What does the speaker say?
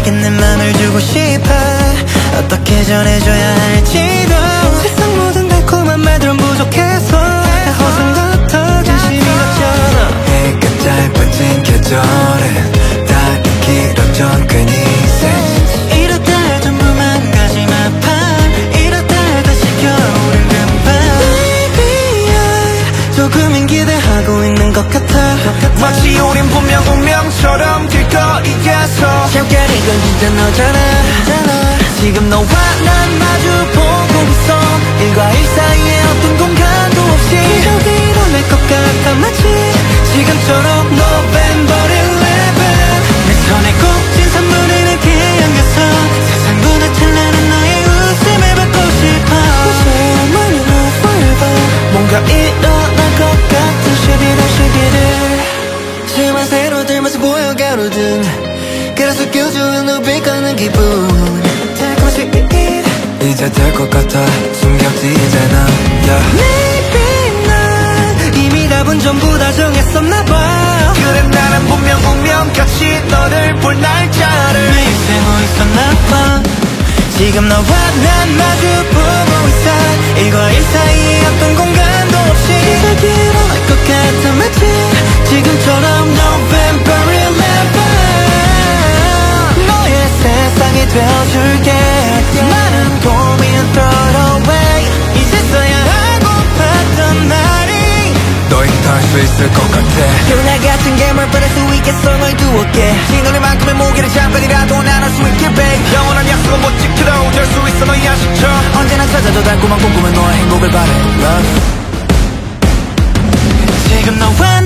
너에게 내 맘을 주고 싶어. 어떻게 전해줘야 할지도. 세상 모든 달콤한 말들은 부족해서 다 허상 같아 진심이 같잖아. 해가 짧아진 계절은 다 길어져 괜히 이럴 때 전부 망가지만 판 이럴 때 다시 겨울은 금방. Baby I 조금은 기대하고 있는 것 같아. 마치 우린 운명처럼 길거리에서 잠깐인 건 진짜 너잖아. 지금 너와 난 마주보고 있어. 일과 일 사이에 어떤 공간도 없이 여기로 낼 것 같아. 마치 지금처럼 November 11 내 손에 꽂힌 선물을 내게 안겨서 세상보다 찬란한 너의 웃음을 받고 싶어. Money move forever 뭔가 일어날 것 같은 11월 11일 지만 새로 들면서 보여 가로등 그래서 껴주는 눈빛 가는 기분. 이제 될 것 같아 숨겼지 이제는 Maybe 난 이미 답은 전부 다 정했었나봐. 그래 나는 운명같이 너를 볼 날짜를 매일 세고 있었나봐. 지금 너와 난 마주보고 있어. 일과 일 사이에 어떤 공간도 없이 여기로 날 것 같아. 마치 지금처럼 November 11 너의 세상이 되어줄게. 많은 고민 throw away 이제서야 하고팠던 말이 너에게 닿을 수 있을 것 같아. 그나 같은 괴물 받을 수 있겠어 널 두었게. 신혼이만큼의 무게를 잠깐이라도 나눌 수 있게 babe. 영원한 약속은 못 지켜도 될 수 있어 너의 아쉽죠. 언제나 찾아도 달콤한 꿈꾸면 너의 행복을 바래 Love. 지금 너와